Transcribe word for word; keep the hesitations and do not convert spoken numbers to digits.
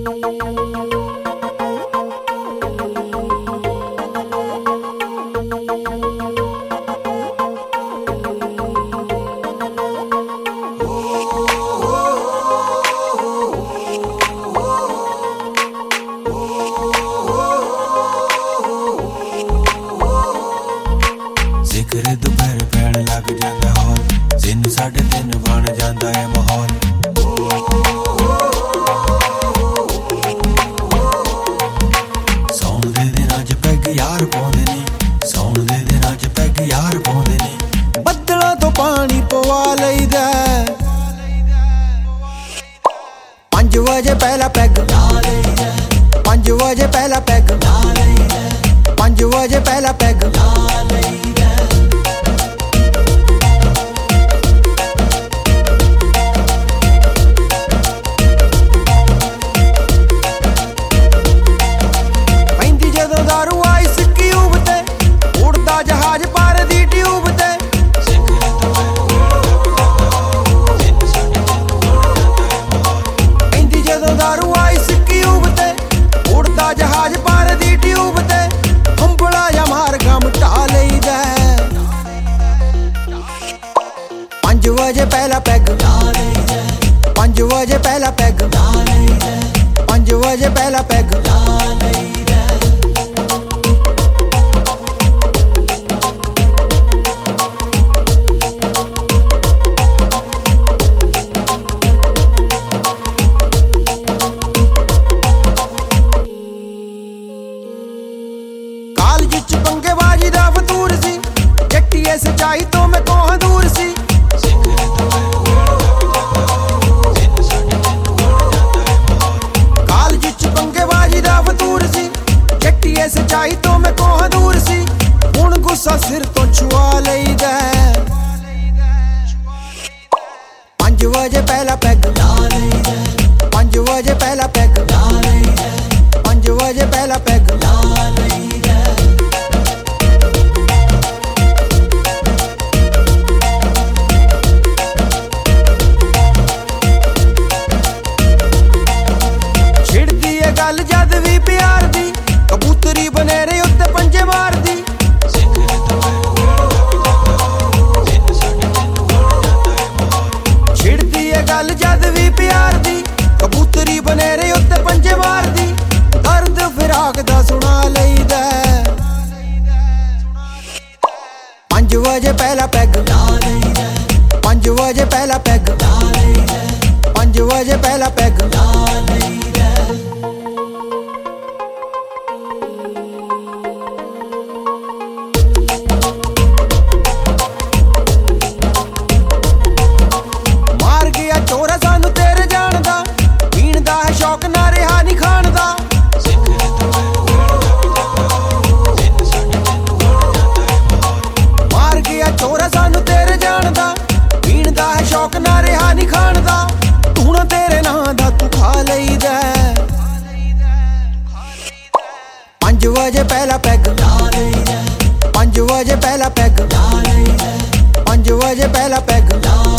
ਜ਼ਿਕਰ ਦੁਪਹਿਰ ਪੈਣ ਲੱਗ ਜਾਂਦਾ ਹੌਲ, ਦਿਨ ਸਾਢੇ ਤਿੰਨ ਬਣ ਜਾਂਦਾ ਹੈ ਮਾਹੌਲ। ਸੌਣ ਦੇ ਦਿਨਾਂ 'ਚ ਪੈਗ ਯਾਰ ਪਾਉਂਦੇ ਨੇ, ਸੌਣ ਦੇ ਦਿਨਾਂ 'ਚ ਪੈਗ ਯਾਰ ਪਾਉਂਦੇ ਨੇ। ਬੱਦਲਾਂ ਤੋਂ ਪਾਣੀ ਪਵਾ ਲਈਦਾ, ਪੰਜ ਵਜੇ ਪਹਿਲਾ ਪੈਗ ਲਾ ਲਈਦਾ, ਪੰਜ ਵਜੇ ਪਹਿਲਾ ਪੈਗ ਲਾ ਲਈਦਾ, ਪੰਜ ਵਜੇ ਪਹਿਲਾ ਪੈਗ ਲਾ ਲਈਦਾ। ਜਹਾਜ਼ ਪਰ ਦੀ ਟਿਊਬ ਤੇ ਹੰਬਲਾ ਜਾਂ ਮਾਰ ਗਮ ਢਾ ਲਈਦਾ। ਪੰਜ ਵਜੇ ਪਹਿਲਾ ਪੈਗ ਲਾ ਲਈਦਾ, ਪੰਜ ਵਜੇ ਪਹਿਲਾ ਪੈਗ ਲਾ ਲਈਦਾ, ਪੰਜ ਵਜੇ ਪਹਿਲਾ ਪੈਗ ਲਾ ਲਈਦਾ। ਜਿੱਚ ਪੰਗੇਬਾਜ਼ੀ ਦਾ ਫਤੂਰ ਸੀ, ਜੱਟੀਏ ਸੱਚਾਈ ਤੋਂ ਮੈਂ ਕੋਹ ਦੂਰ ਸੀ। ਕਾਲਜ ਚ ਪੰਗੇਬਾਜ਼ੀ ਦਾ ਫਤੂਰ ਸੀ, ਜੱਟੀਏ ਸੱਚਾਈ ਤੋਂ ਮੈਂ ਕੋਹ ਦੂਰ ਸੀ। ਹੁਣ ਗੁੱਸਾ ਸਿਰ ਤੋਂ ਛੁਆ ਲਈਦਾ, ਪੰਜ ਵਜੇ ਪਹਿਲਾ ਪੈਗ ਲਾ ਲਈਦਾ, ਪੰਜ ਵਜੇ ਪਹਿਲਾ ਪੈਗ ਲਾ ਲਈਦਾ, ਪੰਜ ਵਜੇ ਪਹਿਲਾ ਪੈਗ ਲਾ ਲਈਦਾ। ਗੱਲ ਜਦ ਵੀ ਪਿਆਰ ਦੀ, ਕਬੂਤਰੀ ਬਨੇਰੇ ਉੱਤੇ ਪੰਜੇ ਮਾਰਦੀ। ਛਿੜਦੀ ਏ ਗੱਲ ਜਦ ਵੀ ਪਿਆਰ ਦੀ, ਕਬੂਤਰੀ ਬਨੇਰੇ ਉੱਤੇ ਪੰਜੇ ਮਾਰਦੀ। ਦਰਦ ਫਿਰਾਕ ਦਾ ਸੁਣਾ ਲਈਦਾ, ਪੰਜ ਵਜੇ ਪਹਿਲਾ ਪੈਗ ਲਾ ਲਈਦਾ, ਪੰਜ ਵਜੇ ਪਹਿਲਾ ਪੈਗ ਲਾ ਲਈਦਾ, ਪੰਜ ਵਜੇ ਪਹਿਲਾ ਪੈਗ ਲਾ ਲਈਦਾ। ਚੋਰਾ ਸਾਨੂੰ ਤੇਰੇ ਜਾਣ ਦਾ, ਪੀਣ ਦਾ ਹੈ ਸ਼ੌਕ ਨਾ ਰਿਹਾ ਨੀ ਖਾਣ ਦਾ। ਮਾਰ ਗਿਆ ਚੋਰਾ ਸਾਨੂੰ ਤੇਰੇ ਜਾਣ ਦਾ, ਪੀਣ ਦਾ ਹੈ ਸ਼ੌਕ ਨਾ ਰਿਹਾ ਨੀ ਖਾਣ ਦਾ। ਧੂਣਾ ਤੇਰੇ ਨਾਂ ਦਾ ਤੂੰ ਖਾ ਲਈਦਾ, ਪੰਜ ਵਜੇ ਪਹਿਲਾ ਪੈਗ ਲਾ ਲਈਦਾ, ਪੰਜ ਵਜੇ ਪਹਿਲਾ ਪੈਗ ਲਾ ਲਈਦਾ, ਪੰਜ ਵਜੇ ਪਹਿਲਾ ਪੈਗ ਲਾ